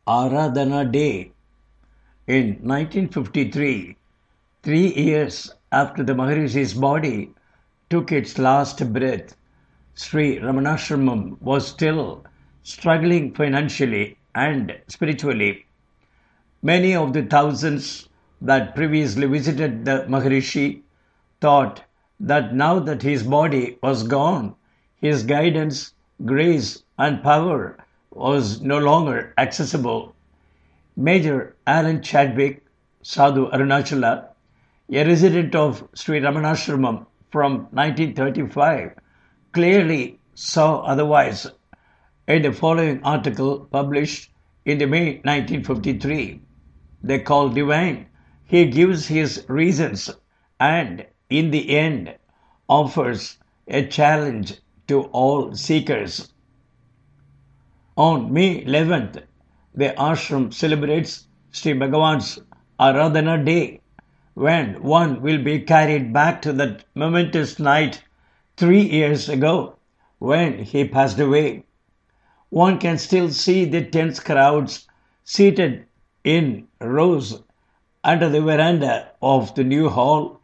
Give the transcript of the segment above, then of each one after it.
Aradhana Day in 1953, 3 years after the Maharishi's body took its last breath. Sri Ramanashramam was still struggling financially and spiritually. Many of the thousands that previously visited the Maharishi thought that now that his body was gone, his guidance, grace, and power was no longer accessible. Major Alan Chadwick, Sadhu Arunachala, a resident of Sri Ramanashramam from 1935, clearly saw otherwise in the following article published in the May 1953. They call divine. He gives his reasons and, in the end, offers a challenge to all seekers. On May 11th, the ashram celebrates Sri Bhagavan's Aradhana Day, when one will be carried back to that momentous night 3 years ago when he passed away. One can still see the tense crowds seated in rows under the veranda of the new hall,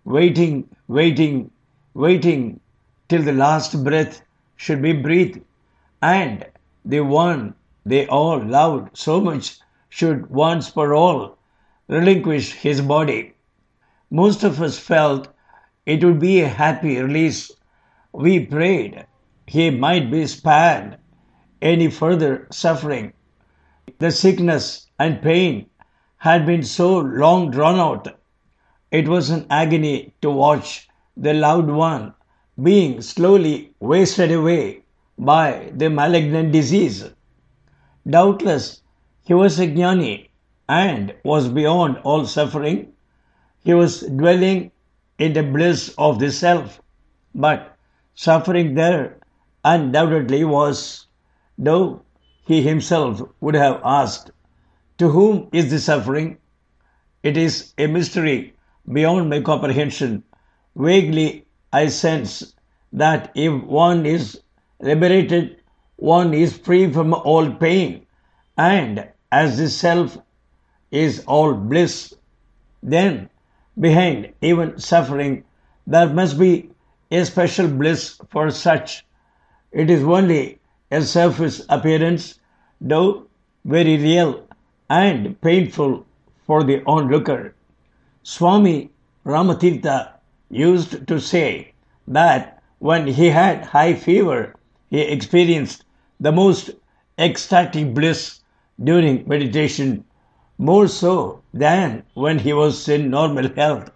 waiting till the last breath should be breathed, and the one they all loved so much should once for all relinquish his body. Most of us felt it would be a happy release. We prayed he might be spared any further suffering. The sickness and pain had been so long drawn out. It was an agony to watch the loved one being slowly wasted away by the malignant disease. Doubtless, he was a jnani and was beyond all suffering. He was dwelling in the bliss of the self, but suffering there undoubtedly was, though he himself would have asked, to whom is the suffering? It is a mystery beyond my comprehension. Vaguely I sense that if one is liberated, one is free from all pain, and as the self is all bliss, then behind even suffering there must be a special bliss for such. It is only a surface appearance, though very real and painful for the onlooker. Swami Ramatirtha used to say that when he had high fever, he experienced the most ecstatic bliss during meditation, more so than when he was in normal health.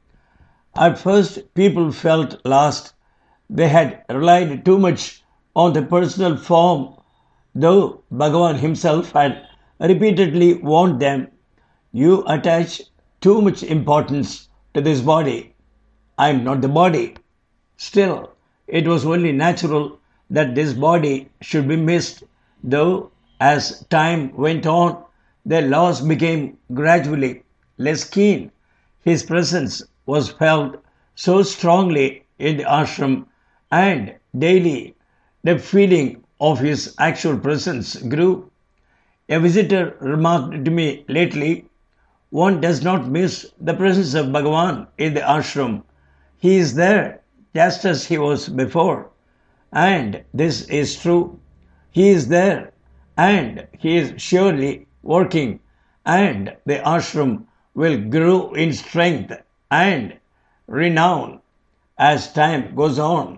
At first, people felt lost. They had relied too much on the personal form, though Bhagavan himself had repeatedly warned them, "You attach too much importance to this body. I am not the body." Still, it was only natural that this body should be missed, though as time went on, the loss became gradually less keen. His presence was felt so strongly in the ashram, and daily the feeling of his actual presence grew. A visitor remarked to me lately, "One does not miss the presence of Bhagavan in the ashram. He is there just as he was before." And this is true. He is there and he is surely working, and the ashram will grow in strength and renown as time goes on.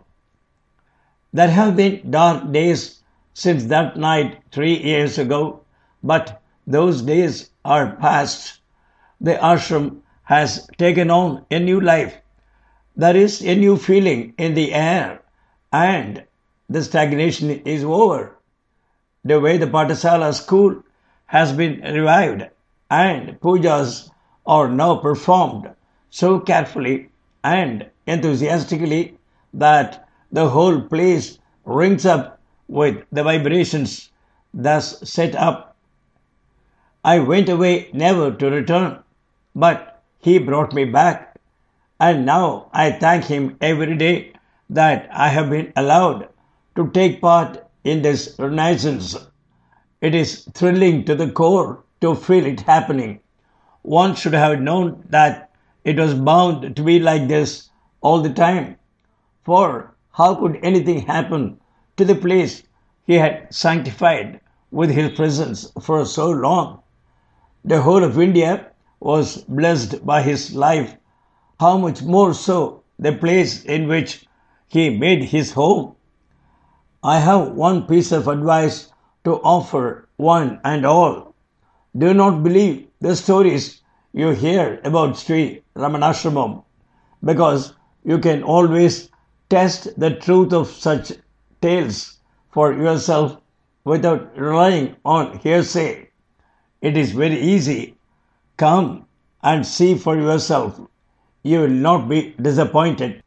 There have been dark days since that night 3 years ago, but those days are past. The ashram has taken on a new life. There is a new feeling in the air, and the stagnation is over. The Veda Pathasala school has been revived, and pujas are now performed so carefully and enthusiastically that the whole place rings up with the vibrations thus set up. I went away never to return, but he brought me back, and now I thank him every day that I have been allowed to take part in this renaissance. It is thrilling to the core to feel it happening. One should have known that it was bound to be like this all the time. For how could anything happen to the place he had sanctified with his presence for so long? The whole of India was blessed by his life. How much more so the place in which he made his home? I have one piece of advice to offer one and all. Do not believe the stories you hear about Sri Ramanashramam because you can always test the truth of such tales for yourself without relying on hearsay. It is very easy. Come and see for yourself. You will not be disappointed.